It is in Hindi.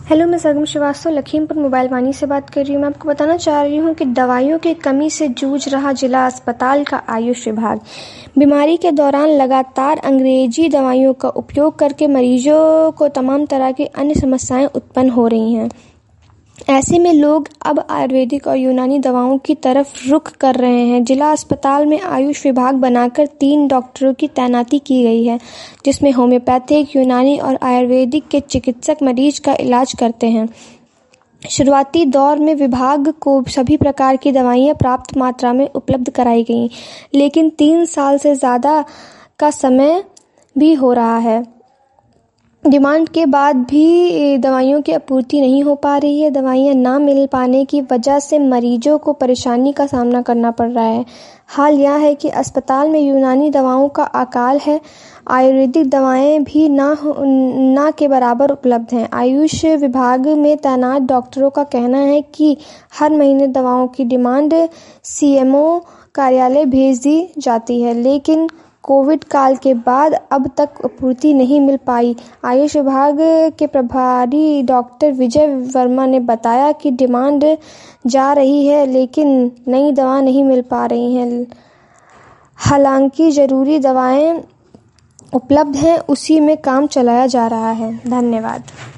हेलो, मैं सरगम श्रीवास्तव लखीमपुर मोबाइल वानी से बात कर रही हूँ। मैं आपको बताना चाह रही हूँ कि दवाइयों की कमी से जूझ रहा जिला अस्पताल का आयुष विभाग। बीमारी के दौरान लगातार अंग्रेजी दवाइयों का उपयोग करके मरीजों को तमाम तरह की अन्य समस्याएं उत्पन्न हो रही हैं। ऐसे में लोग अब आयुर्वेदिक और यूनानी दवाओं की तरफ रुख कर रहे हैं। जिला अस्पताल में आयुष विभाग बनाकर 3 डॉक्टरों की तैनाती की गई है, जिसमें होम्योपैथिक, यूनानी और आयुर्वेदिक के चिकित्सक मरीज का इलाज करते हैं। शुरुआती दौर में विभाग को सभी प्रकार की दवाइयां प्राप्त मात्रा में उपलब्ध कराई गईं, लेकिन 3 साल से ज़्यादा का समय भी हो रहा है। डिमांड के बाद भी दवाइयों की आपूर्ति नहीं हो पा रही है। दवाइयां ना मिल पाने की वजह से मरीजों को परेशानी का सामना करना पड़ रहा है। हाल यह है कि अस्पताल में यूनानी दवाओं का अकाल है। आयुर्वेदिक दवाएं भी ना के बराबर उपलब्ध हैं। आयुष विभाग में तैनात डॉक्टरों का कहना है कि हर महीने दवाओं की डिमांड सीएमओ कार्यालय भेज दी जाती है, लेकिन कोविड काल के बाद अब तक आपूर्ति नहीं मिल पाई। आयुष विभाग के प्रभारी डॉक्टर विजय वर्मा ने बताया कि डिमांड जा रही है, लेकिन नई दवा नहीं मिल पा रही हैं। हालांकि जरूरी दवाएं उपलब्ध हैं, उसी में काम चलाया जा रहा है। धन्यवाद।